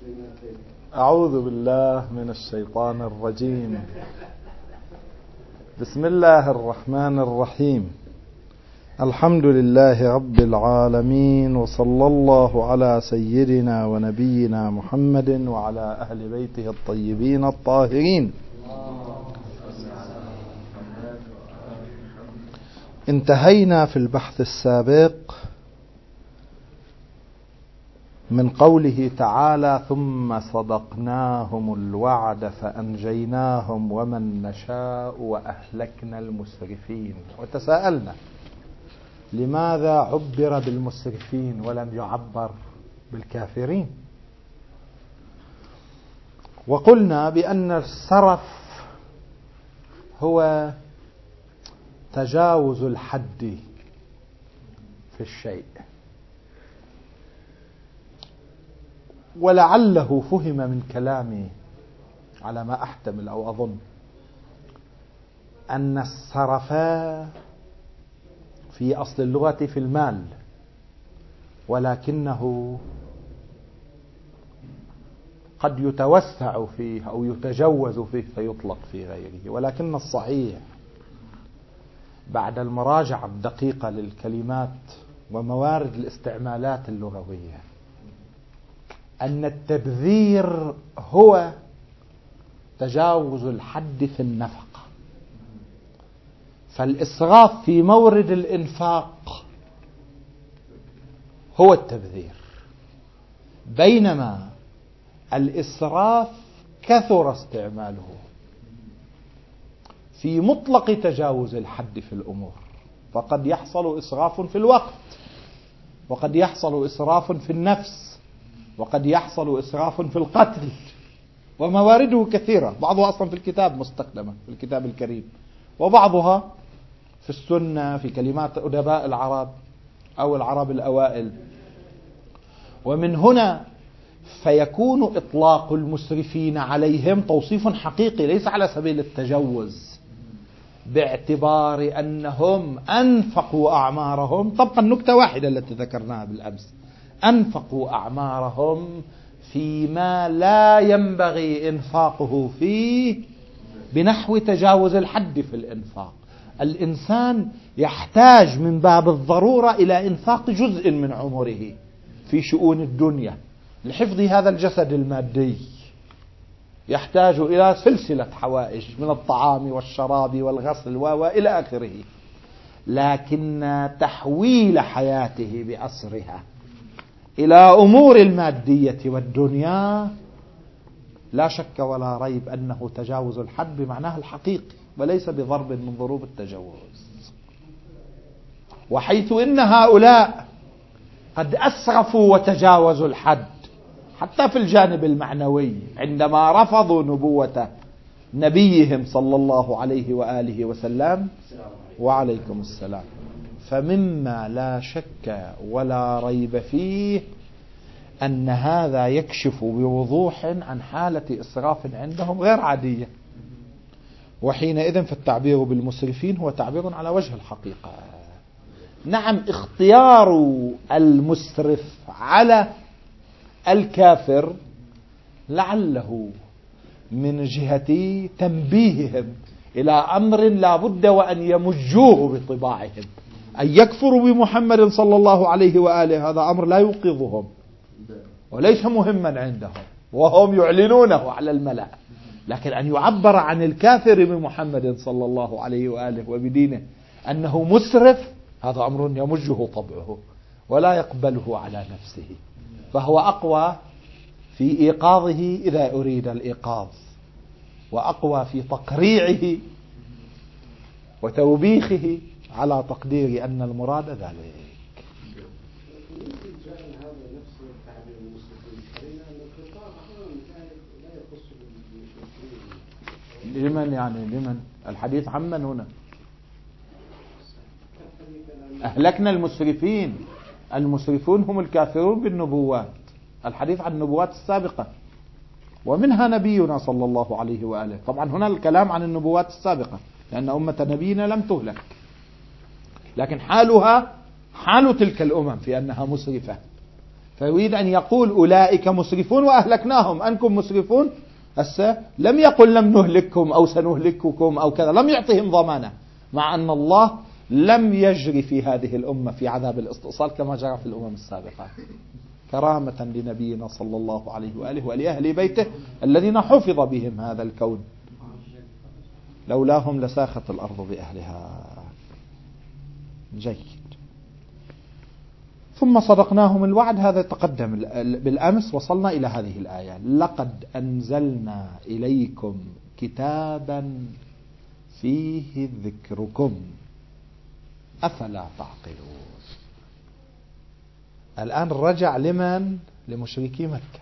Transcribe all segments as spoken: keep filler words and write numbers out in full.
أعوذ بالله من الشيطان الرجيم. بسم الله الرحمن الرحيم. الحمد لله رب العالمين، وصلى الله على سيدنا ونبينا محمد وعلى أهل بيته الطيبين الطاهرين. انتهينا في البحث السابق من قوله تعالى: ثم صدقناهم الوعد فأنجيناهم ومن نشاء وأهلكنا المسرفين. وتساءلنا لماذا عبر بالمسرفين ولم يعبر بالكافرين؟ وقلنا بأن السرف هو تجاوز الحد في الشيء، ولعله فهم من كلامي على ما أحتمل أو أظن أن السرف في أصل اللغة في المال، ولكنه قد يتوسع فيه أو يتجوز فيه فيطلق في غيره. ولكن الصحيح بعد المراجعة الدقيقة للكلمات وموارد الاستعمالات اللغوية أن التبذير هو تجاوز الحد في النفقة، فالإسراف في مورد الإنفاق هو التبذير، بينما الإسراف كثر استعماله في مطلق تجاوز الحد في الأمور، فقد يحصل إسراف في الوقت، وقد يحصل إسراف في النفس، وقد يحصل إسراف في القتل، وموارده كثيرة، بعضها أصلا في الكتاب مستخدمة في الكتاب الكريم، وبعضها في السنة في كلمات أدباء العرب أو العرب الأوائل. ومن هنا فيكون إطلاق المسرفين عليهم توصيف حقيقي ليس على سبيل التجوز، باعتبار أنهم أنفقوا أعمارهم طبقا نكتة واحدة التي ذكرناها بالأمس، أنفقوا أعمارهم فيما لا ينبغي إنفاقه فيه بنحو تجاوز الحد في الإنفاق. الإنسان يحتاج من باب الضرورة إلى إنفاق جزء من عمره في شؤون الدنيا لحفظ هذا الجسد المادي، يحتاج إلى سلسلة حوائج من الطعام والشراب والغسل وإلى آخره، لكن تحويل حياته بأسرها إلى أمور المادية والدنيا لا شك ولا ريب أنه تجاوز الحد بمعناه الحقيقي وليس بضرب من ضروب التجاوز. وحيث إن هؤلاء قد أسرفوا وتجاوزوا الحد حتى في الجانب المعنوي عندما رفضوا نبوة نبيهم صلى الله عليه وآله وسلم وعليكم السلام، فمما لا شك ولا ريب فيه أن هذا يكشف بوضوح عن حالة إسراف عندهم غير عادية. وحينئذ فالتعبير بالمسرفين هو تعبير على وجه الحقيقة. نعم، اختيار المسرف على الكافر لعله من جهة تنبيههم إلى أمر لا بد وأن يمجوه بطباعهم، أن يكفروا بمحمد صلى الله عليه وآله، هذا أمر لا يوقظهم وليس مهما عندهم وهم يعلنونه على الملأ، لكن أن يعبر عن الكافر بمحمد صلى الله عليه وآله وبدينه أنه مسرف، هذا أمر يمجه طبعه ولا يقبله على نفسه، فهو أقوى في إيقاظه إذا أريد الإيقاظ، وأقوى في تقريعه وتوبيخه على تقدير أن المراد ذلك. لمن يعني لمن الحديث عمن هنا؟ أهلكنا المسرفين، المسرفون هم الكافرون بالنبوات، الحديث عن النبوات السابقة ومنها نبينا صلى الله عليه وآله. طبعا هنا الكلام عن النبوات السابقة لأن أمة نبينا لم تهلك، لكن حالها حال تلك الأمم في أنها مسرفة، فيريد أن يقول أولئك مسرفون وأهلكناهم، أنكم مسرفون. هسه لم يقل لم نهلككم أو سنهلككم أو كذا، لم يعطهم ضمانة، مع أن الله لم يجري في هذه الأمة في عذاب الاستئصال كما جرى في الأمم السابقة، كرامة لنبينا صلى الله عليه وآله ولأهل بيته الذين حفظ بهم هذا الكون، لولاهم لساخت الأرض بأهلها. جيد. ثم صدقناهم الوعد، هذا تقدم بالأمس، وصلنا إلى هذه الآية: لقد أنزلنا إليكم كتابا فيه ذكركم أفلا تعقلون. الآن رجع لمن؟ لمشركي مكة،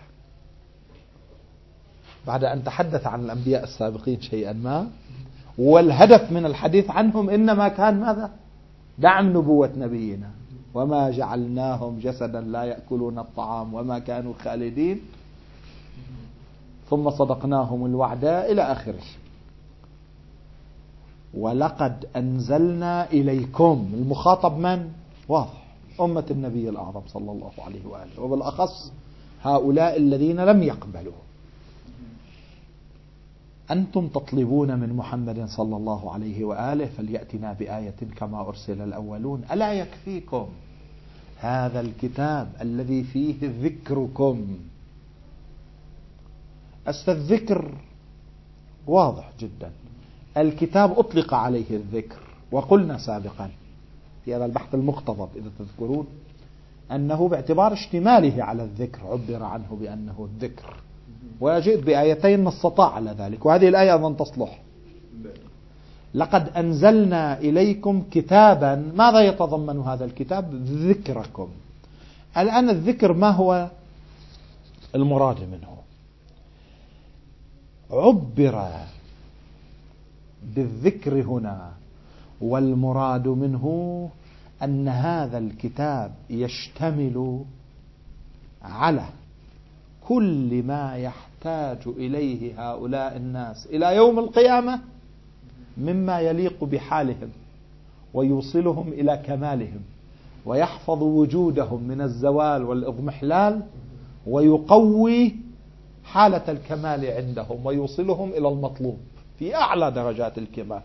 بعد أن تحدث عن الأنبياء السابقين شيئا ما، والهدف من الحديث عنهم إنما كان ماذا؟ دعم نبوة نبينا، وما جعلناهم جسدا لا يأكلون الطعام وما كانوا خالدين، ثم صدقناهم الوعد إلى آخره. ولقد أنزلنا إليكم، المخاطب من؟ واضح، أمة النبي الأعظم صلى الله عليه وآله، وبالأخص هؤلاء الذين لم يقبلوا. أنتم تطلبون من محمد صلى الله عليه وآله فليأتنا بآية كما أرسل الأولون، ألا يكفيكم هذا الكتاب الذي فيه ذكركم؟ الذكر واضح جدا، الكتاب أطلق عليه الذكر، وقلنا سابقا في هذا البحث المقتضب إذا تذكرون أنه باعتبار اشتماله على الذكر عبر عنه بأنه الذكر، وجئت بآيتين نصتا على ذلك، وهذه الآية أيضا تصلح. لقد أنزلنا إليكم كتابا، ماذا يتضمن هذا الكتاب؟ ذكركم. الآن الذكر ما هو المراد منه؟ عبر بالذكر هنا، والمراد منه أن هذا الكتاب يشتمل على كل ما يحتاج إليه هؤلاء الناس إلى يوم القيامة مما يليق بحالهم ويوصلهم إلى كمالهم، ويحفظ وجودهم من الزوال والإضمحلال، ويقوي حالة الكمال عندهم، ويوصلهم إلى المطلوب في أعلى درجات الكمال.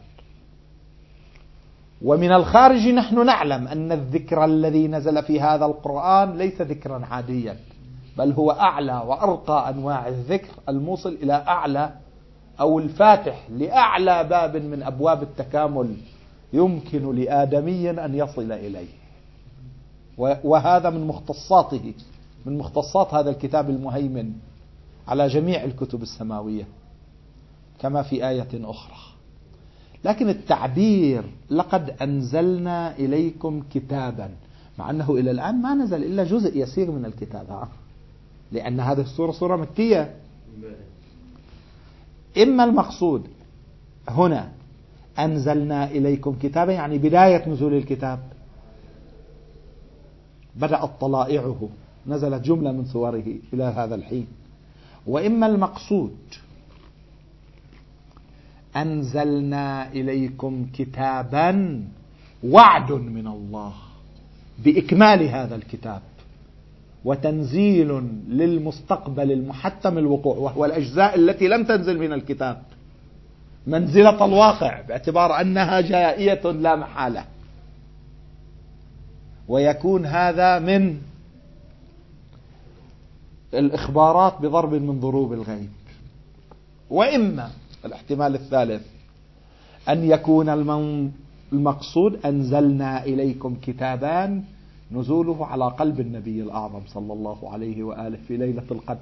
ومن الخارج نحن نعلم أن الذكر الذي نزل في هذا القرآن ليس ذكرا عاديا، بل هو أعلى وأرقى أنواع الذكر، الموصل إلى أعلى أو الفاتح لأعلى باب من أبواب التكامل يمكن لآدمي أن يصل إليه. وهذا من مختصاته، من مختصات هذا الكتاب المهيمن على جميع الكتب السماوية كما في آية أخرى. لكن التعبير لقد أنزلنا إليكم كتابا، مع أنه إلى الآن ما نزل إلا جزء يسير من الكتاب، لأن هذه السورة سورة مكية. إما المقصود هنا أنزلنا إليكم كتابا يعني بداية نزول الكتاب، بدأت طلائعه، نزلت جملة من سوره إلى هذا الحين. وإما المقصود أنزلنا إليكم كتابا وعد من الله بإكمال هذا الكتاب، وتنزيل للمستقبل المحتم الوقوع، وهو الأجزاء التي لم تنزل من الكتاب منزلة الواقع باعتبار أنها جائية لا محالة، ويكون هذا من الإخبارات بضرب من ضروب الغيب. وإما الاحتمال الثالث أن يكون المقصود أنزلنا إليكم كتابان نزوله على قلب النبي الأعظم صلى الله عليه وآله في ليلة القدر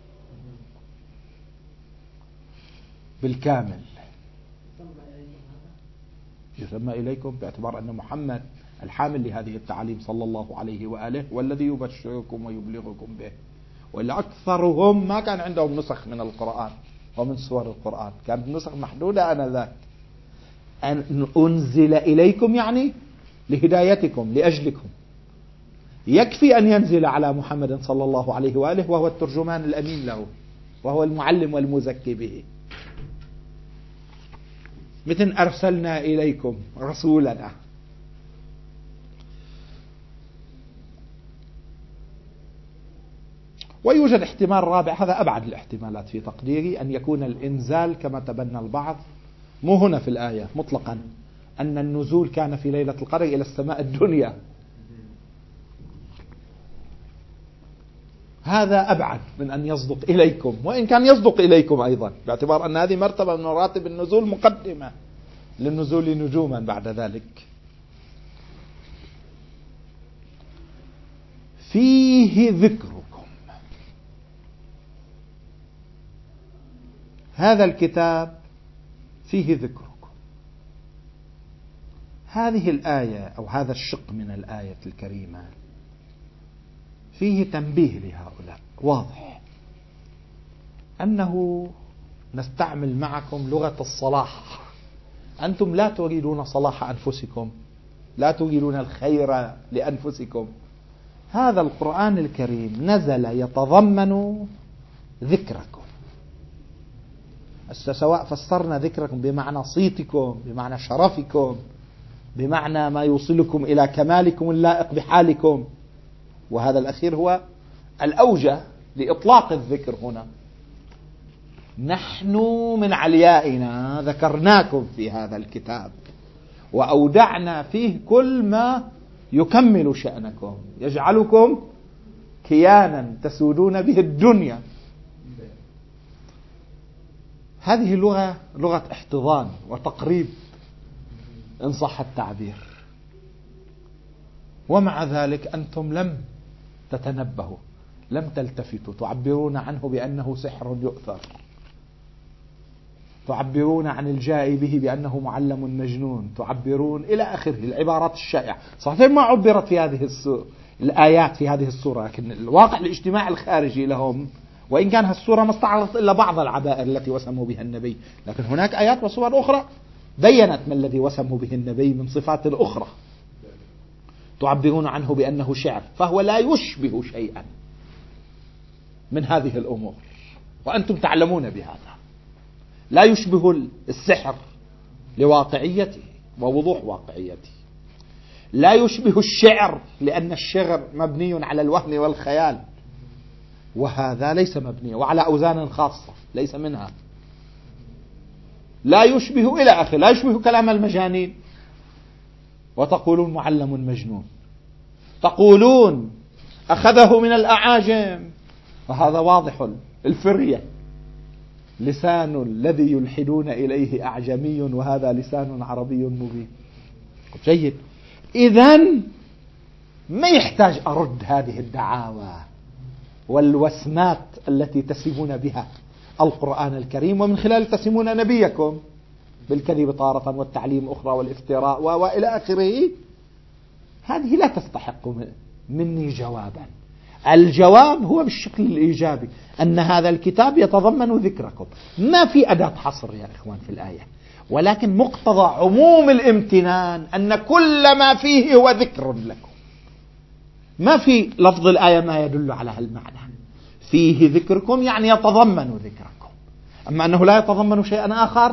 بالكامل. يسمى إليكم باعتبار أن محمد الحامل لهذه التعاليم صلى الله عليه وآله والذي يبشركم ويبلغكم به. وإلا أكثرهم ما كان عندهم نسخ من القرآن ومن سور القرآن، كانت نسخ محدودة آنذاك. أن أنزل إليكم يعني لهدايتكم لأجلكم، يكفي أن ينزل على محمد صلى الله عليه وآله وهو الترجمان الأمين له، وهو المعلم والمزكي به. مثل أرسلنا إليكم رسولنا. ويوجد احتمال رابع، هذا أبعد الاحتمالات في تقديري، أن يكون الإنزال كما تبنى البعض مو هنا في الآية مطلقا، أن النزول كان في ليلة القدر إلى السماء الدنيا. هذا أبعد من أن يصدق إليكم، وإن كان يصدق إليكم أيضا، باعتبار أن هذه مرتبة من مراتب النزول مقدمة للنزول نجوما بعد ذلك. فيه ذكركم، هذا الكتاب فيه ذكركم. هذه الآية أو هذا الشق من الآية الكريمة فيه تنبيه لهؤلاء واضح، أنه نستعمل معكم لغة الصلاح. أنتم لا تريدون صلاح أنفسكم، لا تريدون الخير لأنفسكم. هذا القرآن الكريم نزل يتضمن ذكركم، سواء فسرنا ذكركم بمعنى صيتكم، بمعنى شرفكم، بمعنى ما يوصلكم إلى كمالكم اللائق بحالكم، وهذا الأخير هو الأوجه لإطلاق الذكر هنا. نحن من عليائنا ذكرناكم في هذا الكتاب وأودعنا فيه كل ما يكمل شأنكم، يجعلكم كيانا تسودون به الدنيا. هذه اللغة لغة احتضان وتقريب إن صح التعبير، ومع ذلك أنتم لم تتنبهوا، لم تلتفتوا، تعبرون عنه بأنه سحر يؤثر، تعبرون عن الجاء به بأنه معلم مجنون، تعبرون إلى آخره العبارات الشائعة. صحيح ما عبرت في هذه السورة الآيات في هذه السورة، لكن الواقع الاجتماعي الخارجي لهم، وإن كان هالسورة ما استعرضت إلا بعض العبائر التي وسموا بها النبي، لكن هناك آيات وصور أخرى بيّنت ما الذي وسموا به النبي من صفات أخرى. تعبرون عنه بأنه شعر، فهو لا يشبه شيئا من هذه الأمور، وأنتم تعلمون بهذا. لا يشبه السحر لواقعيته ووضوح واقعيته، لا يشبه الشعر لأن الشعر مبني على الوهم والخيال، وهذا ليس مبني، وعلى أوزان خاصة ليس منها. لا يشبه إلى آخره، لا يشبه كلام المجانين، وتقولون معلم مجنون، تقولون أخذه من الأعاجم، وهذا واضح. الفرية لسان الذي يلحدون إليه أعجمي وهذا لسان عربي مبين. جيد، إذن ما يحتاج أرد هذه الدعاوى والوسمات التي تسمون بها القرآن الكريم، ومن خلال تسمون نبيكم بالكذب تارة والتعليم أخرى والافتراء وإلى آخره. هذه لا تستحق مني جوابا. الجواب هو بالشكل الإيجابي، أن هذا الكتاب يتضمن ذكركم. ما في أداة حصر يا إخوان في الآية، ولكن مقتضى عموم الامتنان أن كل ما فيه هو ذكر لكم. ما في لفظ الآية ما يدل على هالمعنى. فيه ذكركم يعني يتضمن ذكركم، أما أنه لا يتضمن شيئا آخر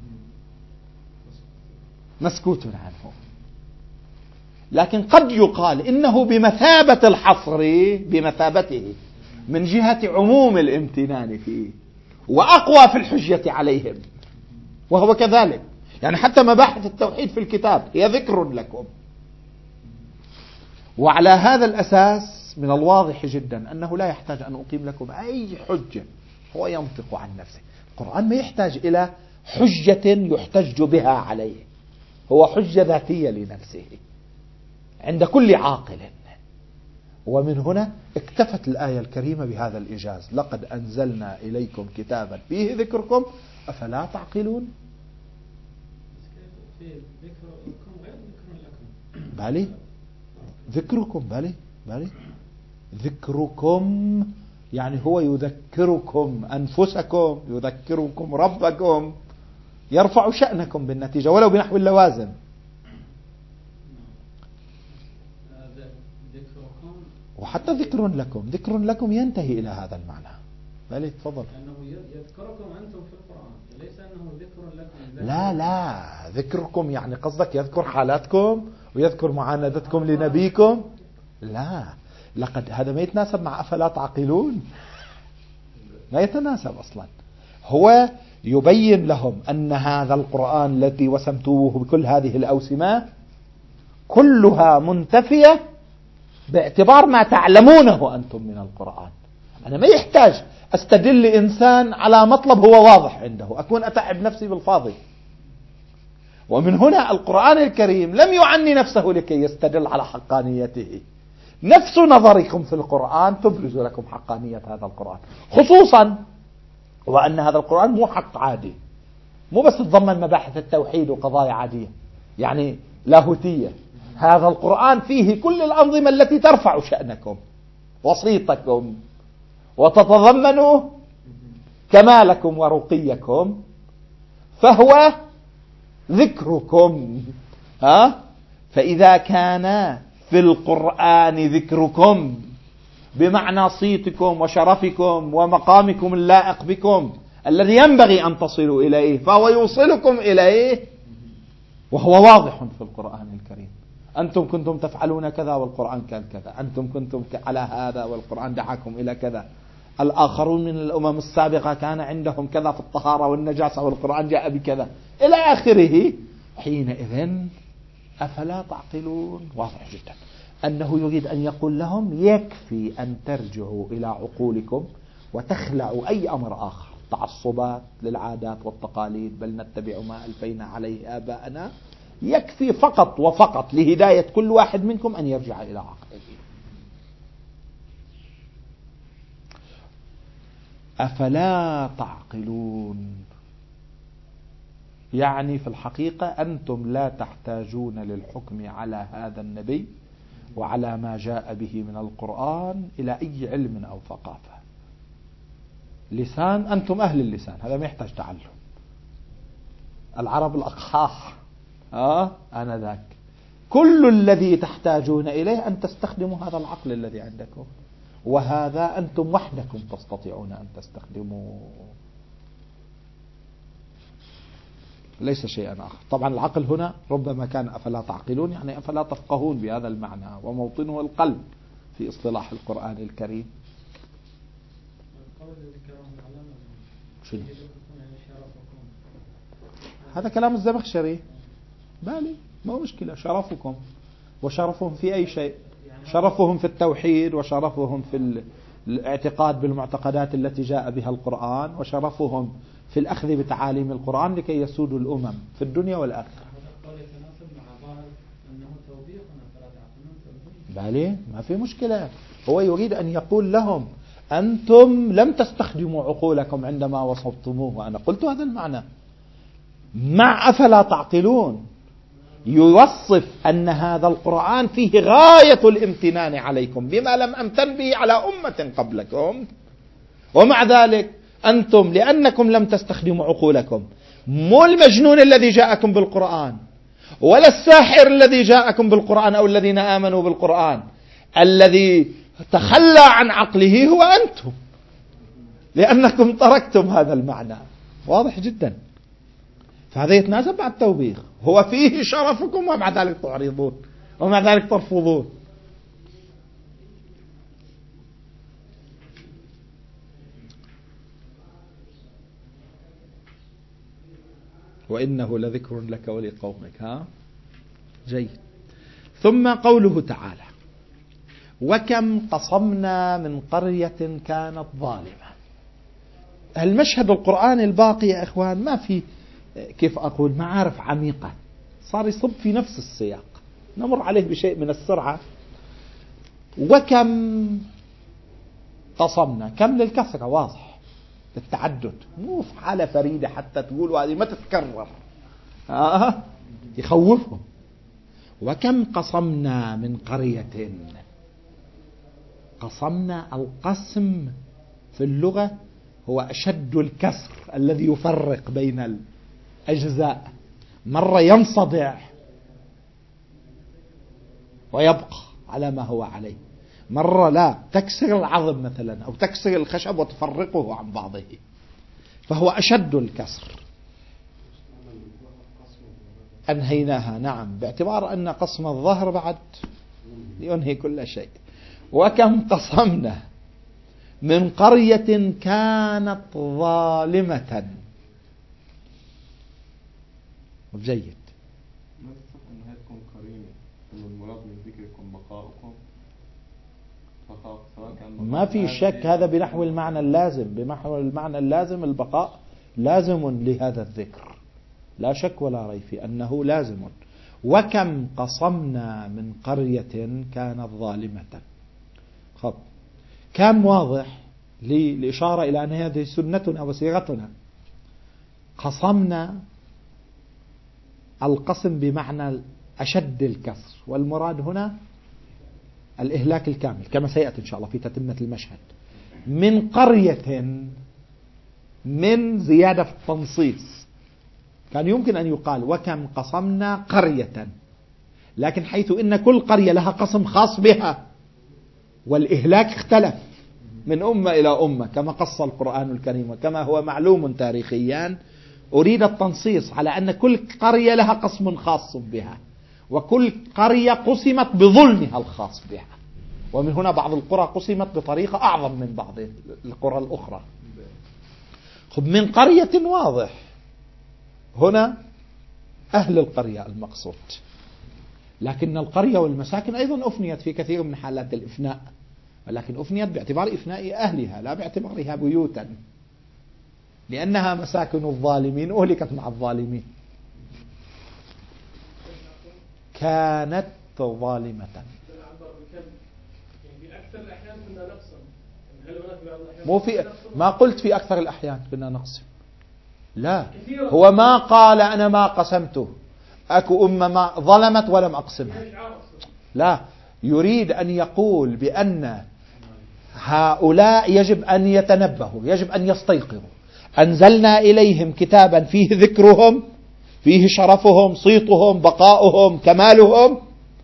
مسكوت عنه. لكن قد يقال إنه بمثابة الحصر، بمثابته من جهة عموم الامتنان فيه، وأقوى في الحجة عليهم، وهو كذلك. يعني حتى مباحث التوحيد في الكتاب هي ذكر لكم. وعلى هذا الأساس من الواضح جدا أنه لا يحتاج أن أقيم لكم أي حجة، هو ينطق عن نفسه. القرآن ما يحتاج إلى حجة يحتج بها عليه، هو حجة ذاتية لنفسه عند كل عاقل. ومن هنا اكتفت الآية الكريمة بهذا الإيجاز: لقد أنزلنا إليكم كتابا فيه ذكركم أفلا تعقلون. بالي ذكركم، بالي بالي ذكركم يعني هو يذكركم أنفسكم، يذكركم ربكم، يرفع شأنكم بالنتيجة ولو بنحو اللوازم. وحتى ذكر لكم، ذكر لكم ينتهي إلى هذا المعنى. بالي تفضل. لأنه يذكركم أنتم في القرآن، ليس أنه ذكر لكم. لا لا، ذكركم يعني قصدك يذكر حالاتكم ويذكر معاندتكم لنبيكم؟ لا، لقد هذا ما يتناسب مع أفلا تعقلون، ما يتناسب أصلا. هو يبين لهم أن هذا القرآن الذي وسمتوه بكل هذه الأوسمة كلها منتفية باعتبار ما تعلمونه أنتم من القرآن. أنا ما يحتاج أستدل إنسان على مطلب هو واضح عنده، أكون أتعب نفسي بالفاضي. ومن هنا القرآن الكريم لم يعني نفسه لكي يستدل على حقانيته، نفس نظركم في القرآن تبرز لكم حقانية هذا القرآن، خصوصا وأن هذا القرآن مو حق عادي، مو بس تضمن مباحث التوحيد وقضايا عادية يعني لاهوتية. هذا القرآن فيه كل الأنظمة التي ترفع شأنكم وصيتكم وتتضمن كمالكم ورقيكم، فهو ذكركم. ها؟ فإذا كان في القرآن ذكركم بمعنى صيتكم وشرفكم ومقامكم اللائق بكم الذي ينبغي أن تصلوا إليه، فهو يوصلكم إليه، وهو واضح في القرآن الكريم. أنتم كنتم تفعلون كذا والقرآن قال كذا، أنتم كنتم على هذا والقرآن دعاكم إلى كذا، الآخرون من الأمم السابقة كان عندهم كذا في الطهارة والنجاسة والقرآن جاء بكذا إلى آخره. حينئذ أفلا تعقلون؟ واضح جدا أنه يريد أن يقول لهم يكفي أن ترجعوا إلى عقولكم وتخلعوا أي أمر آخر، تعصبات للعادات والتقاليد، بل نتبع ما ألفينا عليه آباءنا. يكفي فقط وفقط لهداية كل واحد منكم أن يرجع إلى عقله. أفلا تعقلون يعني في الحقيقة أنتم لا تحتاجون للحكم على هذا النبي وعلى ما جاء به من القرآن إلى أي علم أو ثقافة. لسان، أنتم أهل اللسان، هذا ما يحتاج تعلم. العرب الأقحاح آه أنا ذاك. كل الذي تحتاجون إليه أن تستخدموا هذا العقل الذي عندكم، وهذا أنتم وحدكم تستطيعون أن تستخدموا، ليس شيئا آخر. طبعا العقل هنا ربما كان أفلا تعقلون يعني أفلا تفقهون بهذا المعنى، وموطنه القلب في اصطلاح القرآن الكريم. هذا كلام الزمخشري، بالي ما هو مشكلة. شرفكم، وشرفهم في أي شيء، شرفهم في التوحيد، وشرفهم في الاعتقاد بالمعتقدات التي جاء بها القرآن، وشرفهم في الأخذ بتعاليم القرآن لكي يسودوا الأمم في الدنيا والآخرة. بالي ما في مشكلة. هو يريد أن يقول لهم أنتم لم تستخدموا عقولكم عندما وصفتموه، وأنا قلت هذا المعنى. مع أفلا تعقلون يوصف أن هذا القرآن فيه غاية الامتنان عليكم بما لم أمتن به على أمة قبلكم، ومع ذلك أنتم لأنكم لم تستخدموا عقولكم، مو المجنون الذي جاءكم بالقرآن ولا الساحر الذي جاءكم بالقرآن أو الذين آمنوا بالقرآن، الذي تخلى عن عقله هو أنتم، لأنكم تركتم هذا المعنى. واضح جدا. فهذا يتناسب مع التوبيخ. هو فيه شرفكم ومع ذلك تعرضون ومع ذلك ترفضون. وإنه لذكر لك ولقومك. ها جيد. ثم قوله تعالى وكم قصمنا من قرية كانت ظالمة. المشهد القرآني الباقي يا إخوان ما في كيف أقول معارف عميقة، صار يصب في نفس السياق، نمر عليه بشيء من السرعة. وكم قصمنا، كم للكسرة واضح، للتعدد، مو في حالة فريدة حتى تقولوا هذه ما تتكرر. آه يخوفهم. وكم قصمنا من قرية. قصمنا، القسم في اللغة هو أشد الكسر الذي يفرق بين الأجزاء. مرة ينصدع ويبقى على ما هو عليه، مرة لا، تكسر العظم مثلا أو تكسر الخشب وتفرقه عن بعضه، فهو أشد الكسر. أنهيناها، نعم، باعتبار أن قسم الظهر بعد ينهي كل شيء. وكم قصمنا من قرية كانت ظالمة. جيد. ما تصح أنها تكون قرينة أن المراد من ذكركم بقاؤكم بقاء سواء كان ما في شك هذا بنحو المعنى اللازم، بنحو المعنى اللازم البقاء لازم لهذا الذكر، لا شك ولا ريب في أنه لازم. وكم قصمنا من قرية كانت ظالمة. خب كان واضح للإشارة إلى أن هذه سنتنا وسيرتنا. قصمنا القسم بمعنى أشد الكسر، والمراد هنا الإهلاك الكامل كما سيأتي إن شاء الله في تتمة المشهد. من قرية، من زيادة في التنصيص، كان يمكن أن يقال وكم قصمنا قرية، لكن حيث إن كل قرية لها قسم خاص بها والإهلاك اختلف من أمة إلى أمة كما قص القرآن الكريم وكما هو معلوم تاريخيا، أريد التنصيص على أن كل قرية لها قسم خاص بها، وكل قرية قسمت بظلمها الخاص بها. ومن هنا بعض القرى قسمت بطريقة أعظم من بعض القرى الأخرى. خب من قرية واضح هنا أهل القرية المقصود، لكن القرية والمساكن أيضا أفنيت في كثير من حالات الإفناء، ولكن أفنيت باعتبار إفناء أهلها لا باعتبارها بيوتا، لأنها مساكن الظالمين أهلكت مع الظالمين. كانت ظالمة. مو في ما قلت في أكثر الأحيان كنا نقسم، لا هو ما قال أنا ما قسمته، أكو أمة ما ظلمت ولم أقسمها، لا، يريد أن يقول بأن هؤلاء يجب أن يتنبهوا، يجب أن يستيقظوا. أنزلنا إليهم كتابا فيه ذكرهم، فيه شرفهم، صيتهم، بقاؤهم، كمالهم،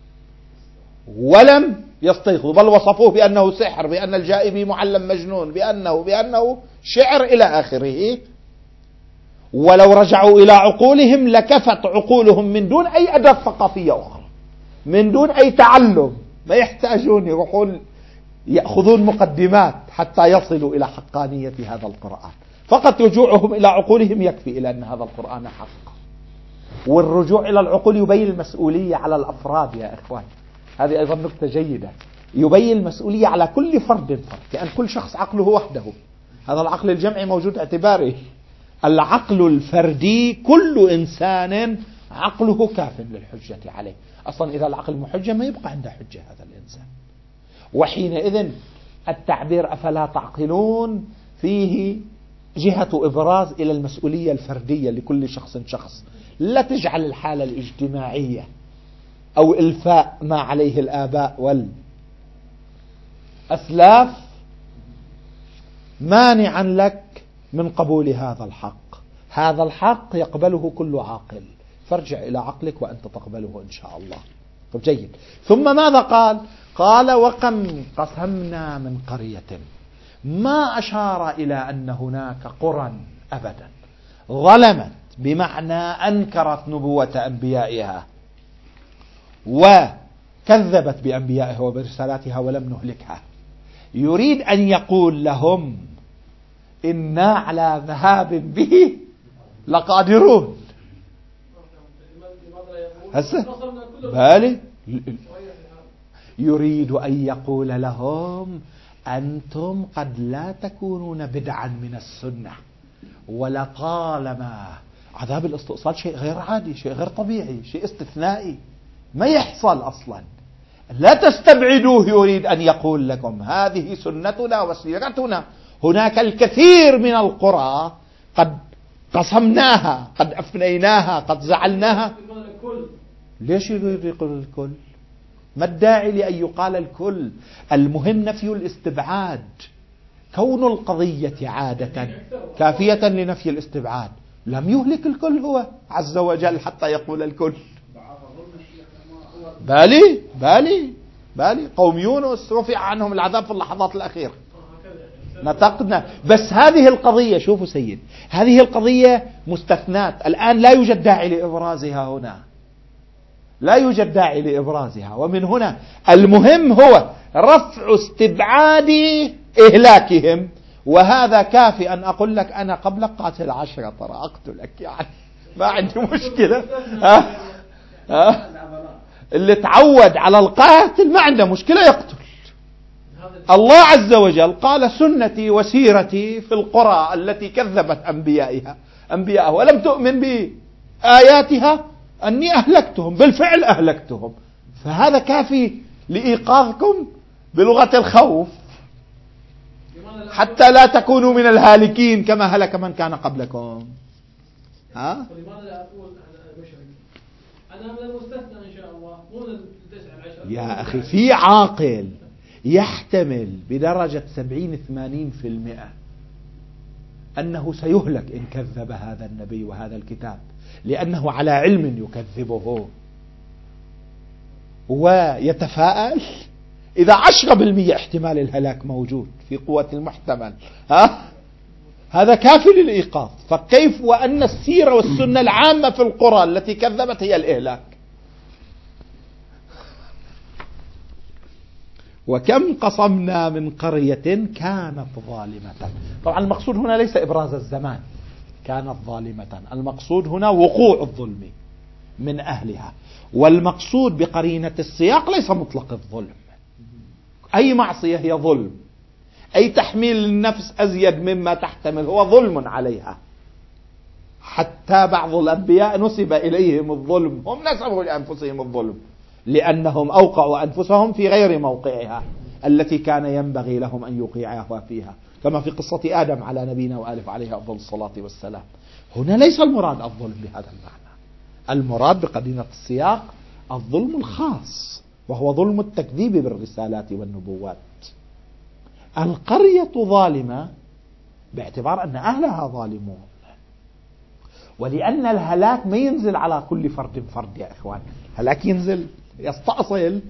ولم يستيقظوا، بل وصفوه بأنه سحر، بأن الجائبي معلم مجنون، بأنه بأنه شعر إلى آخره. ولو رجعوا إلى عقولهم لكفت عقولهم من دون أي أداة ثقافية أخرى، من دون أي تعلم، ما يحتاجون يروحون يأخذون مقدمات حتى يصلوا إلى حقانية هذا القرآن. فقط رجوعهم إلى عقولهم يكفي إلى أن هذا القرآن حق. والرجوع إلى العقول يبين المسؤولية على الأفراد يا إخوان، هذه أيضا نقطة جيدة، يبين المسؤولية على كل فرد فرد، لأن كل شخص عقله وحده، هذا العقل الجمعي موجود اعتباره، العقل الفردي كل إنسان عقله كاف للحجة عليه. أصلا إذا العقل محجة ما يبقى عنده حجة هذا الإنسان، وحينئذ التعبير أفلا تعقلون فيه جهة إبراز إلى المسؤولية الفردية لكل شخص شخص، لا تجعل الحالة الاجتماعية أو إلفاء ما عليه الآباء والأسلاف مانعا لك من قبول هذا الحق. هذا الحق يقبله كل عاقل، فارجع إلى عقلك وأنت تقبله إن شاء الله. طب جيد. ثم ماذا قال؟ قال وكم قسمنا من قرية، ما أشار إلى أن هناك قرى أبدا ظلمت بمعنى أنكرت نبوة أنبيائها وكذبت بأنبيائها وبرسالاتها ولم نهلكها. يريد أن يقول لهم إنا على ذهاب به لقادرون. هسه بالي يريد أن يقول لهم أنتم قد لا تكونون بدعا من السنة، ولطالما عذاب الاستئصال شيء غير عادي، شيء غير طبيعي، شيء استثنائي ما يحصل أصلا، لا تستبعدوه. يريد أن يقول لكم هذه سنتنا وسيرتنا، هناك الكثير من القرى قد قسمناها، قد أفنيناها، قد زعلناها. ليش يريد يقول الكل؟ ما الداعي لأن يقال الكل؟ المهم نفي الاستبعاد. كون القضية عادة كافية لنفي الاستبعاد، لم يهلك الكل هو عز وجل حتى يقول الكل. بالي بالي بالي قوم يونس رفع عنهم العذاب في اللحظات الأخيرة، نطقنا. بس هذه القضية شوفوا سيد، هذه القضية مستثنات الآن، لا يوجد داعي لإبرازها هنا، لا يوجد داعي لإبرازها. ومن هنا المهم هو رفع استبعاد إهلاكهم. وهذا كافي أن أقول لك أنا قبلك قاتل عشرة ترى أقتلك، يعني ما عندي مشكلة. ها؟ ها؟ اللي تعود على القاتل ما عنده مشكلة يقتل. الله عز وجل قال سنتي وسيرتي في القرى التي كذبت أنبيائها أنبياءه ولم تؤمن بآياتها أني أهلكتهم، بالفعل أهلكتهم. فهذا كافي لإيقاظكم بلغة الخوف حتى لا تكونوا من الهالكين كما هلك من كان قبلكم. ها؟ ولماذا لا أقول أنا بشري؟ أنا من المستثنى إن شاء الله، مو من التسعة عشر. يا أخي في عاقل يحتمل بدرجة سبعين ثمانين في المئة أنه سيهلك إن كذب هذا النبي وهذا الكتاب، لأنه على علم يكذبه، ويتفاءل إذا عشرة بالمئة احتمال الهلاك موجود في قوة المحتمل. ها؟ هذا كافي للإيقاظ. فكيف وأن السيرة والسنة العامة في القرى التي كذبت هي الإهلاك؟ وكم قصمنا من قرية كانت ظالمة. طبعا المقصود هنا ليس إبراز الزمان كانت ظالمة، المقصود هنا وقوع الظلم من أهلها. والمقصود بقرينة السياق ليس مطلق الظلم، أي معصية هي ظلم، أي تحميل النفس أزيد مما تحتمل هو ظلم عليها. حتى بعض الأنبياء نسب إليهم الظلم، هم نسبوا لأنفسهم الظلم لأنهم أوقعوا أنفسهم في غير موقعها التي كان ينبغي لهم أن يوقعها فيها، كما في قصة آدم على نبينا وآله عليه أفضل الصلاة والسلام. هنا ليس المراد الظلم بهذا المعنى، المراد بقرينة السياق الظلم الخاص، وهو ظلم التكذيب بالرسالات والنبوات. القرية ظالمة باعتبار أن أهلها ظالمون، ولأن الهلاك ما ينزل على كل فرد فرد يا إخوان، هلاك ينزل يستأصل.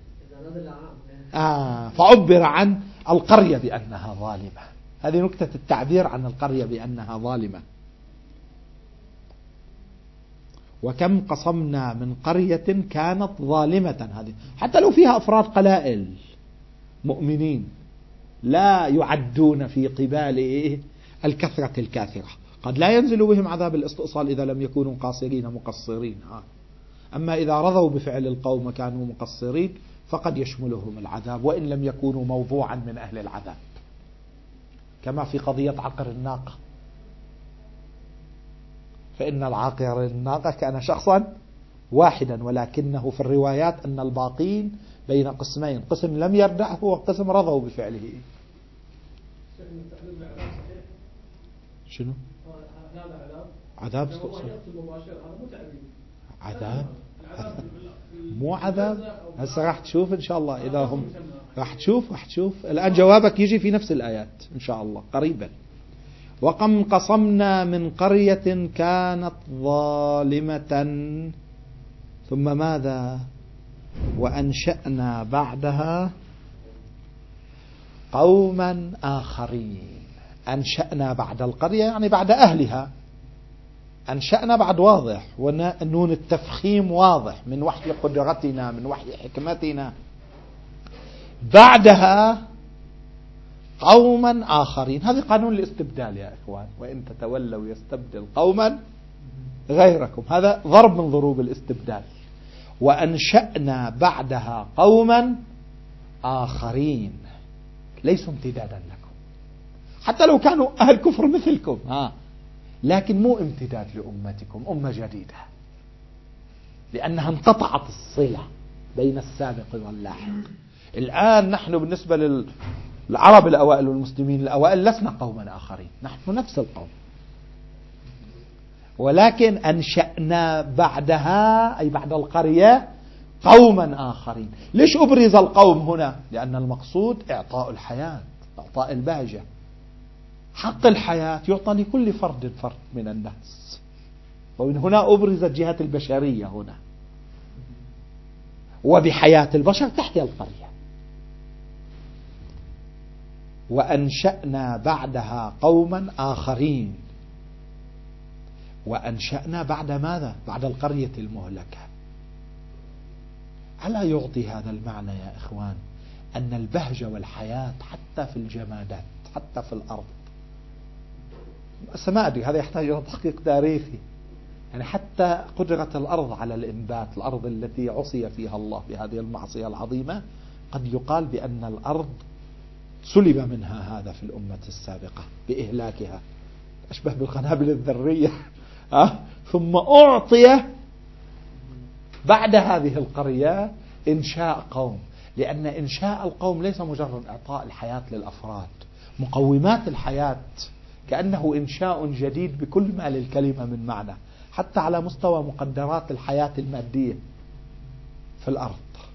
آه فعبر عن القرية بأنها ظالمة. هذه نكتة التعبير عن القرية بأنها ظالمة. وكم قصمنا من قرية كانت ظالمة، هذه حتى لو فيها أفراد قلائل مؤمنين لا يعدون في قبال الكثرة الكاثرة، قد لا ينزل بهم عذاب الاستئصال إذا لم يكونوا قاصرين مقصرين. أما إذا رضوا بفعل القوم وكانوا مقصرين فقد يشملهم العذاب وإن لم يكونوا موضوعا من أهل العذاب، كما في قضية عقر الناقة، فإن العاقر الناقة كان شخصا واحدا، ولكنه في الروايات أن الباقين بين قسمين، قسم لم يردعه وقسم رضوا بفعله. شنو؟ عذاب استئصال. عذاب مو عذاب. هسه راح تشوف إن شاء الله إذا هم راح تشوف راح تشوف الآن جوابك يجي في نفس الآيات إن شاء الله قريبا. وكم قصمنا من قرية كانت ظالمة ثم ماذا؟ وأنشأنا بعدها قوما آخرين. أنشأنا بعد القرية يعني بعد أهلها، أنشأنا بعد واضح، ونون التفخيم واضح من وحي قدرتنا من وحي حكمتنا. بعدها قوما آخرين، هذا قانون الاستبدال يا إخوان، وإن تتولوا يستبدل قوما غيركم، هذا ضرب من ضروب الاستبدال. وأنشأنا بعدها قوما آخرين ليسوا امتدادا لكم، حتى لو كانوا أهل كفر مثلكم، ها لكن مو امتداد لأمتكم، أمة جديدة، لأنها انقطعت الصلة بين السابق واللاحق. الآن نحن بالنسبة للعرب الأوائل والمسلمين الأوائل لسنا قوما آخرين، نحن نفس القوم، ولكن أنشأنا بعدها أي بعد القرية قوما آخرين. ليش أبرز القوم هنا؟ لأن المقصود إعطاء الحياة، إعطاء البهجة. حق الحياة يعطى لكل فرد فرد من الناس، ومن هنا أبرزت جهة البشرية هنا، وبحياة البشر تحيا القرية. وأنشأنا بعدها قوما آخرين. وأنشأنا بعد ماذا؟ بعد القرية المهلكة. ألا يعطي هذا المعنى يا إخوان أن البهجة والحياة حتى في الجمادات، حتى في الأرض. بس ما أدري، هذا يحتاج إلى تحقيق تاريخي. يعني حتى قدرة الأرض على الإنبات، الأرض التي عصي فيها الله بهذه المعصية العظيمة، قد يقال بأن الأرض سلب منها هذا في الأمة السابقة بإهلاكها، أشبه بالقنابل الذرية. أه؟ ثم أعطي بعد هذه القرية إنشاء قوم، لأن إنشاء القوم ليس مجرد إعطاء الحياة للأفراد، مقومات الحياة كأنه إنشاء جديد بكل ما للكلمة من معنى، حتى على مستوى مقدرات الحياة المادية في الأرض.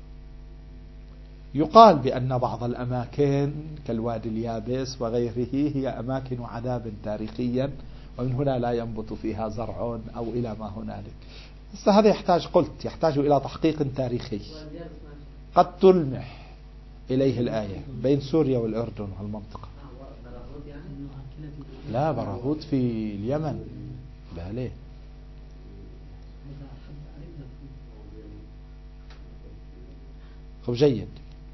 يقال بأن بعض الأماكن كالوادي اليابس وغيره هي أماكن عذاب تاريخيا، ومن هنا لا ينبت فيها زرع أو إلى ما هنالك. بس هذا يحتاج، قلت يحتاج إلى تحقيق تاريخي قد تلمح إليه الآية بين سوريا والأردن والمنطقة. لا، براغوث في اليمن. باليه خب جيد.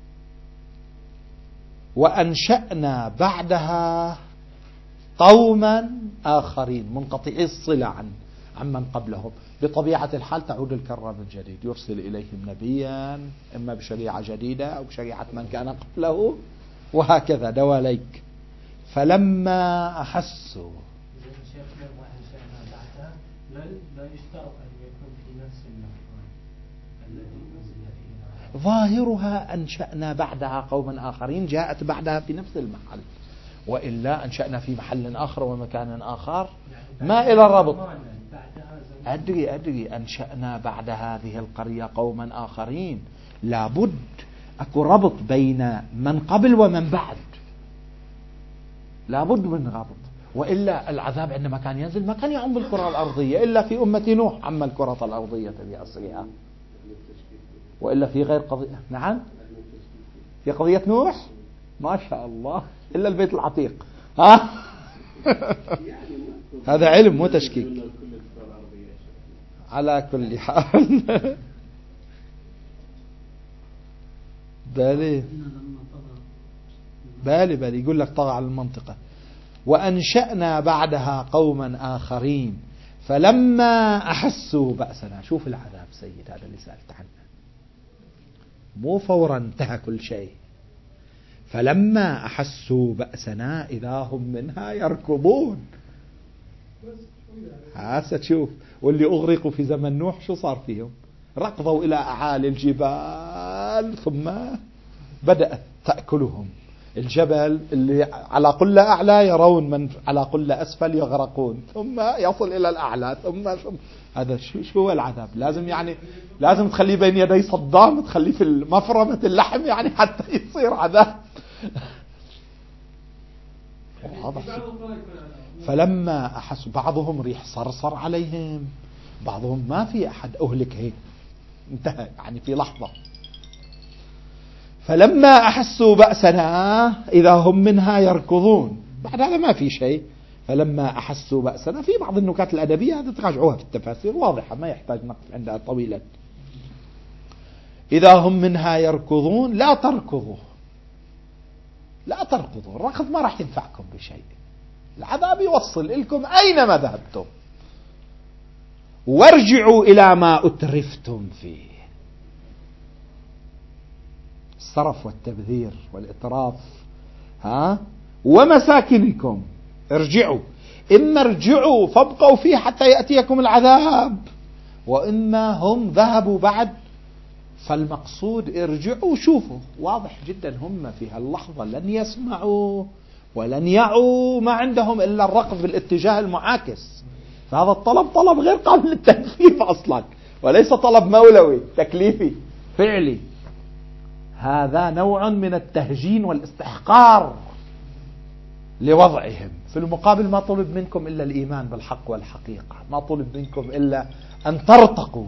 وأنشأنا بعدها قوما آخرين منقطعي الصلة عن عمن قبلهم. بطبيعة الحال تعود الكرة من جديد، يرسل إليهم نبيا إما بشريعة جديدة أو بشريعة من كان قبله، وهكذا دواليك. فلما أحسوا، لا يشترط أن يكون في نفس المكان الذي نزل فيه. ظاهرها أنشأنا بعدها قوما آخرين، جاءت بعدها في نفس المحل، وإلا أنشأنا في محل آخر ومكان آخر ما إلى الربط. أدري أدري أنشأنا بعد هذه القرية قوما آخرين، لابد أكو ربط بين من قبل ومن بعد، لابد من ربط، وإلا العذاب عندما كان ينزل ما كان يعم الكرة الأرضية إلا في أمة نوح، عم الكرة الأرضية بأسرها، وإلا في غير قضية. نعم، في قضية نوح ما شاء الله إلا البيت العتيق. ها هذا علم مو تشكيك. على كل حال بالي بالي بالي يقول لك طغى على المنطقة. وأنشأنا بعدها قوما آخرين فلما أحسوا بأسنا. شوف العذاب سيد، هذا اللي سألت عنه، مو فورا انتهى كل شيء. فلما أحسوا بأسنا إذا هم منها يركضون. هسه تشوف، واللي أغرقوا في زمن نوح شو صار فيهم؟ ركضوا إلى أعالي الجبال ثم بدأت تأكلهم. الجبل اللي على قلة أعلى يرون، من على قلة أسفل يغرقون، ثم يصل إلى الأعلى، ثم, ثم هذا شو هو العذاب؟ لازم يعني لازم تخليه بين يدي صدام، تخليه في مفرمة اللحم يعني حتى يصير عذاب. فلما أحسوا، بعضهم ريح صرصر عليهم، بعضهم ما في أحد أهلك هيك انتهى يعني في لحظة. فلما أحسوا بأسنا إذا هم منها يركضون. بعد هذا ما في شيء. فلما أحسوا بأسنا، في بعض النكات الأدبية هذا تراجعوها في التفاسير واضحة ما يحتاج نقف عندها طويلا. إذا هم منها يركضون، لا تركضوا لا تركضوا، الركض ما راح ينفعكم بشيء، العذاب يوصل لكم أينما ذهبتم، وارجعوا إلى ما أترفتم فيه. الصرف والتبذير والإتراف، ها، ومساكنكم ارجعوا، إما ارجعوا فابقوا فيه حتى يأتيكم العذاب، وإما هم ذهبوا بعد. فالمقصود ارجعوا. شوفوا واضح جدا هم في هاللحظة لن يسمعوا ولن يعوا، ما عندهم إلا الركض بالاتجاه المعاكس. فهذا الطلب طلب غير قابل للتنفيذ أصلا، وليس طلب مولوي تكليفي فعلي. هذا نوع من التهجين والاستحقار لوضعهم. في المقابل ما طلب منكم إلا الإيمان بالحق والحقيقة، ما طلب منكم إلا أن ترتقوا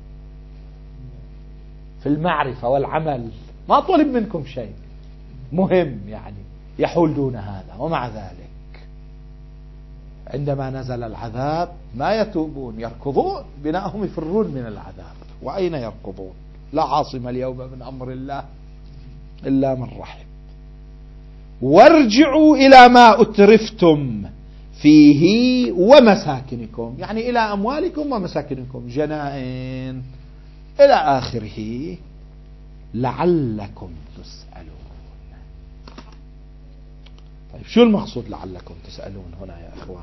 في المعرفة والعمل، ما طلب منكم شيء مهم يعني يحول دون هذا. ومع ذلك عندما نزل العذاب ما يتوبون، يركضون، بناءهم يفرون من العذاب. وأين يركضون؟ لا عاصم اليوم من أمر الله إلا من رحم. وارجعوا إلى ما أترفتم فيه ومساكنكم، يعني إلى أموالكم ومساكنكم، جنائن إلى آخره، لعلكم تسألون. طيب شو المقصود لعلكم تسألون هنا يا إخوان؟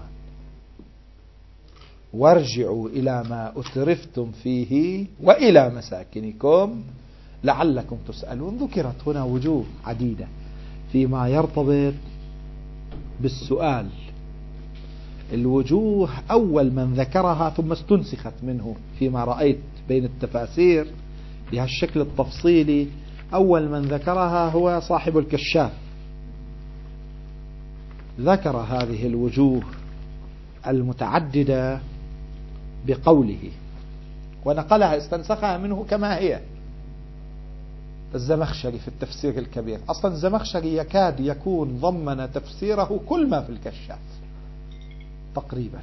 وارجعوا إلى ما أترفتم فيه وإلى مساكنكم لعلكم تسألون. ذكرت هنا وجوه عديدة فيما يرتبط بالسؤال. الوجوه أول من ذكرها ثم استنسخت منه فيما رأيت بين التفاسير بهالشكل التفصيلي، أول من ذكرها هو صاحب الكشاف، ذكر هذه الوجوه المتعددة بقوله، ونقلها استنسخها منه كما هي. الزمخشري في التفسير الكبير، أصلا الزمخشري يكاد يكون ضمن تفسيره كل ما في الكشاف تقريبا.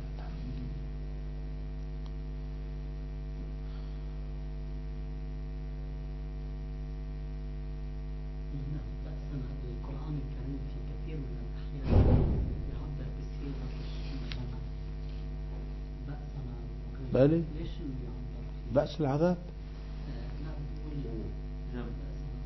القرآن الكريم في كثير من الأحيان يعبر بصيغة الجمع. بأسنا بلي ليش يعبر بأس العذاب؟ لا بقول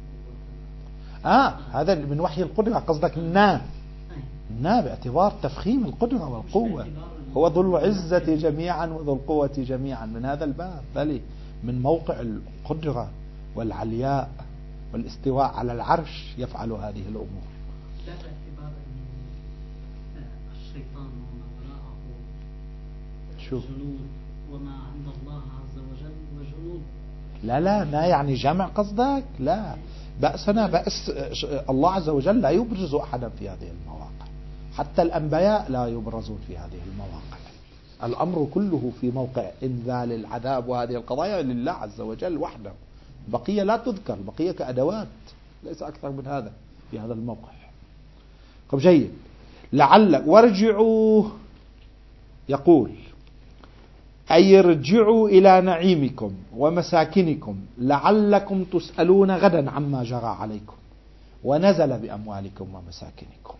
آه هذا من وحي القدرة قصدك. النا النا باعتبار تفخيم القدرة والقوة، هو ذو العزة جميعا وذو القوة جميعا، من هذا الباب. بل من موقع القدرة والعلياء والاستواء على العرش يفعل هذه الأمور. لا باعتبار أن الشيطان وما وراءه شو جنود وما عند الله عز وجل وجنود. لا لا ما يعني جمع قصدك؟ لا، بأسنا بأس الله عز وجل لا يبرز أحدا في هذه المواقع، حتى الأنبياء لا يبرزون في هذه المواقع. الأمر كله في موقع إنزال العذاب وهذه القضايا لله عز وجل وحده، بقية لا تذكر، بقية كأدوات ليس أكثر من هذا في هذا الموقع. طيب جيد. لعل وارجعوا يقول أي ارجعوا إلى نعيمكم ومساكنكم لعلكم تسألون غدا عما جرى عليكم ونزل بأموالكم ومساكنكم،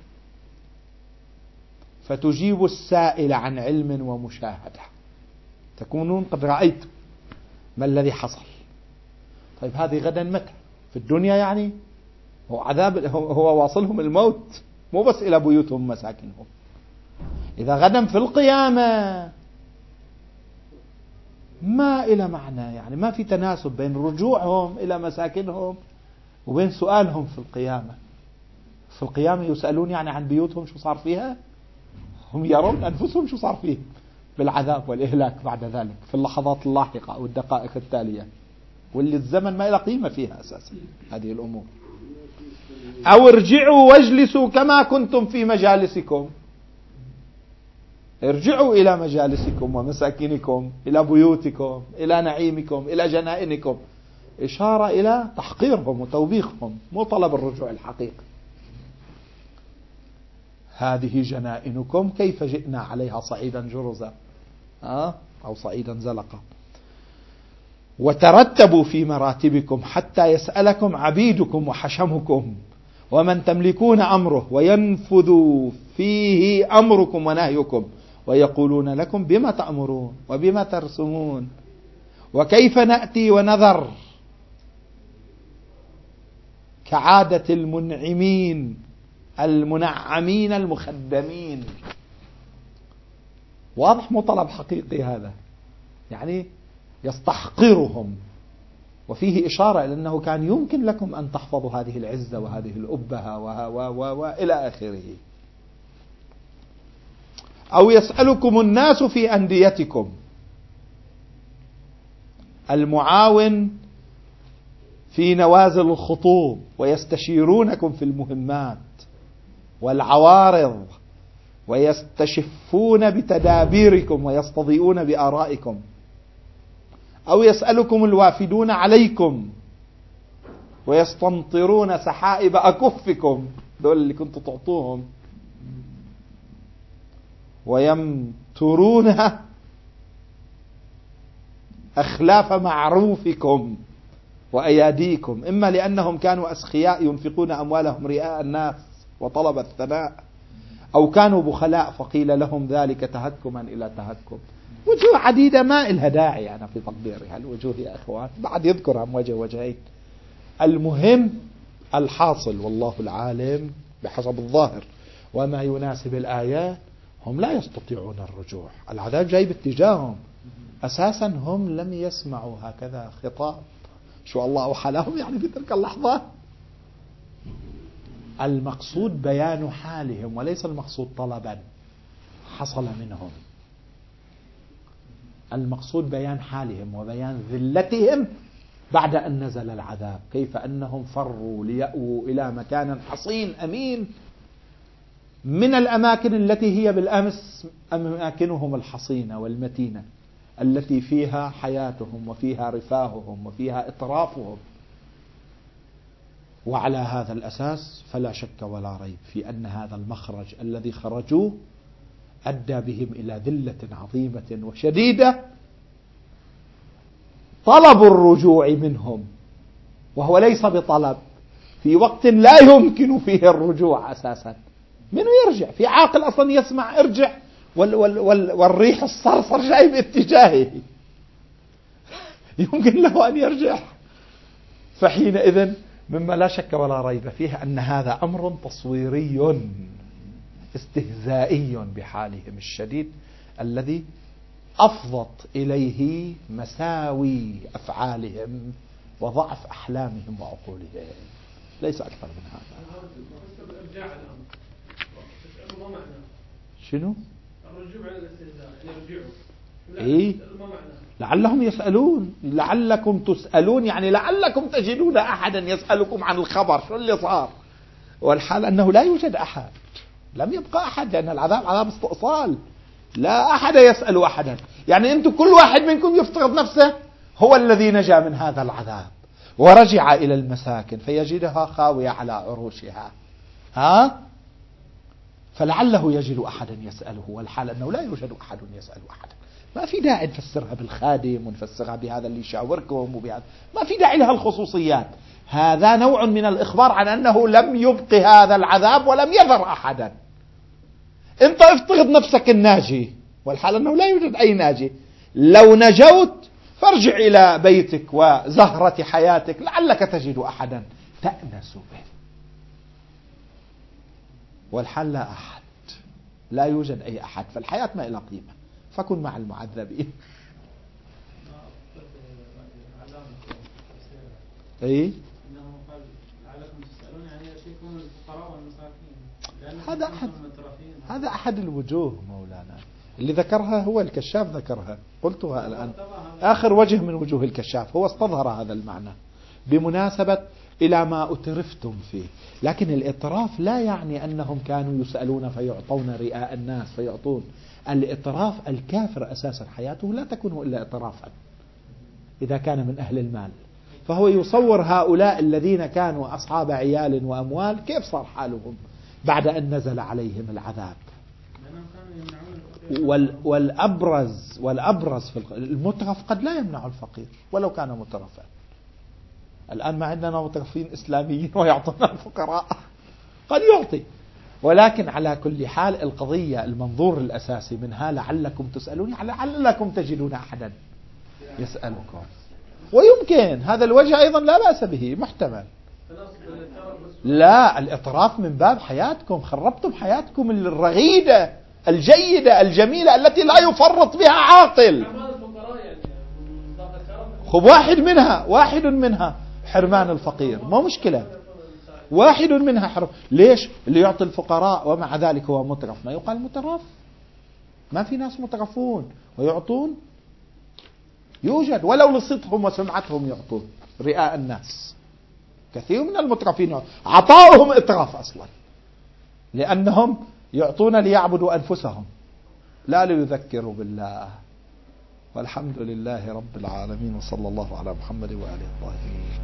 فتجيب السائل عن علم ومشاهدة، تكونون قد رأيتم ما الذي حصل. طيب هذه غدا متى؟ في الدنيا يعني؟ هو عذاب، هو واصلهم الموت مو بس إلى بيوتهم ومساكنهم. إذا غدا في القيامة ما إلى معنى، يعني ما في تناسب بين رجوعهم إلى مساكنهم وبين سؤالهم في القيامة. في القيامة يسألون يعني عن بيوتهم شو صار فيها، هم يرون أنفسهم شو صار فيه بالعذاب والإهلاك بعد ذلك في اللحظات اللاحقة أو الدقائق التالية، واللي الزمن ما له قيمة فيها أساسا هذه الأمور. أو ارجعوا واجلسوا كما كنتم في مجالسكم، ارجعوا إلى مجالسكم ومساكنكم، إلى بيوتكم، إلى نعيمكم، إلى جنائنكم، إشارة إلى تحقيرهم وتوبيخهم، مو طلب الرجوع الحقيقي. هذه جنائنكم كيف جئنا عليها صعيدا جرزا أه؟ أو صعيدا زلقا. وترتبوا في مراتبكم حتى يسألكم عبيدكم وحشمكم ومن تملكون أمره وينفذ فيه أمركم ونهيكم ويقولون لكم بما تأمرون وبما ترسمون وكيف نأتي ونذر، كعادة المنعمين المنعمين المخدمين. واضح مو طلب حقيقي هذا، يعني يستحقرهم، وفيه إشارة إلى أنه كان يمكن لكم أن تحفظوا هذه العزة وهذه الأبهة وإلى آخره. أو يسألكم الناس في أنديتكم، المعاون في نوازل الخطوب ويستشيرونكم في المهمات والعوارض ويستشفون بتدابيركم ويستضيئون بآرائكم. أو يسألكم الوافدون عليكم ويستمطرون سحائب أكفكم، دول اللي كنتوا تعطوهم، ويمترون أخلاف معروفكم وأياديكم، إما لأنهم كانوا أسخياء ينفقون أموالهم رئاء الناس وطلب الثناء، أو كانوا بخلاء فقيل لهم ذلك تهكما إلى تهكم. وجوه عديدة ما إلها داعي أنا في تقديرها الوجوه يا أخوان، بعد يذكر عن وجه وجهين. المهم الحاصل والله العالم بحسب الظاهر وما يناسب الآيات، هم لا يستطيعون الرجوع، العذاب جاي باتجاههم. أساسا هم لم يسمعوا هكذا خطاب، شو الله أوحى لهم يعني في تلك اللحظة. المقصود بيان حالهم وليس المقصود طلبا حصل منهم، المقصود بيان حالهم وبيان ذلتهم بعد أن نزل العذاب، كيف أنهم فروا ليأووا إلى مكان حصين أمين من الأماكن التي هي بالأمس أماكنهم الحصينة والمتينة التي فيها حياتهم وفيها رفاههم وفيها إطرافهم. وعلى هذا الأساس فلا شك ولا ريب في أن هذا المخرج الذي خرجوه أدى بهم إلى ذلة عظيمة وشديدة، طلبوا الرجوع منهم وهو ليس بطلب في وقت لا يمكن فيه الرجوع أساسا. منه يرجع؟ في عاقل أصلا يسمع ارجع وال وال وال والريح الصرصر جاي باتجاهه، يمكن له أن يرجع؟ فحينئذ مما لا شك ولا ريب فيه أن هذا أمر تصويري استهزائي بحالهم الشديد الذي أفضت إليه مساوي أفعالهم وضعف أحلامهم وعقولهم، ليس أكثر من هذا. شنو؟ الرجوع على الاستهزاء يعني يرجعوا. إيه؟ لعلهم يسألون، لعلكم تسألون يعني لعلكم تجدون أحدا يسألكم عن الخبر شو اللي صار، والحال أنه لا يوجد أحد، لم يبقى أحد، لأن العذاب عذاب استئصال، لا أحد يسأل أحدا. يعني أنتم كل واحد منكم يفترض نفسه هو الذي نجا من هذا العذاب ورجع إلى المساكن فيجدها خاوية على عروشها، ها؟ فلعله يجد أحدا يسأله، والحال أنه لا يوجد أحد يسأل أحدا. ما في داعي نفسرها بالخادم ونفسرها بهذا اللي يشاوركم وبهذا، ما في داعي لها الخصوصيات. هذا نوع من الإخبار عن أنه لم يبق هذا العذاب ولم يذر أحدا. انت افترض نفسك الناجي والحال أنه لا يوجد أي ناجي، لو نجوت فارجع إلى بيتك وزهرة حياتك لعلك تجد أحدا تأنس به، والحال لا أحد، لا يوجد أي أحد، فالحياة ما لها قيمة، فكن مع المعذبين. اي هذا أحد هذا أحد الوجوه مولانا اللي ذكرها، هو الكشاف ذكرها، قلتها الآن آخر وجه من وجوه الكشاف، هو استظهر هذا المعنى بمناسبة إلى ما أترفتم فيه. لكن الإطراف لا يعني أنهم كانوا يسألون فيعطون رئاء الناس فيعطون. الإطراف الكافر أساسا حياته لا تكون إلا إطرافا إذا كان من أهل المال، فهو يصور هؤلاء الذين كانوا أصحاب عيال وأموال كيف صار حالهم بعد أن نزل عليهم العذاب. والأبرز والأبرز في المترف قد لا يمنع الفقير ولو كان مترفا. الآن ما عندنا مترفين إسلاميين ويعطون الفقراء، قد يعطي، ولكن على كل حال القضية المنظور الأساسي منها لعلكم تسألون، لعلكم تجدون أحدا يسألكم. ويمكن هذا الوجه أيضا لا بأس به، محتمل. لا، الإطراف من باب حياتكم، خربتم حياتكم الرغيدة الجيدة الجميلة التي لا يفرط بها عاقل. خب واحد منها واحد منها حرمان الفقير، ما مشكلة، واحد منها حرم. ليش اللي يعطي الفقراء ومع ذلك هو مترف؟ ما يقال مترف؟ ما في ناس مترفون ويعطون؟ يوجد، ولو لصيتهم وسمعتهم يعطون رئاء الناس. كثير من المترفين عطاؤهم إطراف أصلا، لأنهم يعطون ليعبدوا أنفسهم لا ليذكروا بالله. والحمد لله رب العالمين، وصلى الله على محمد وآله الطاهرين.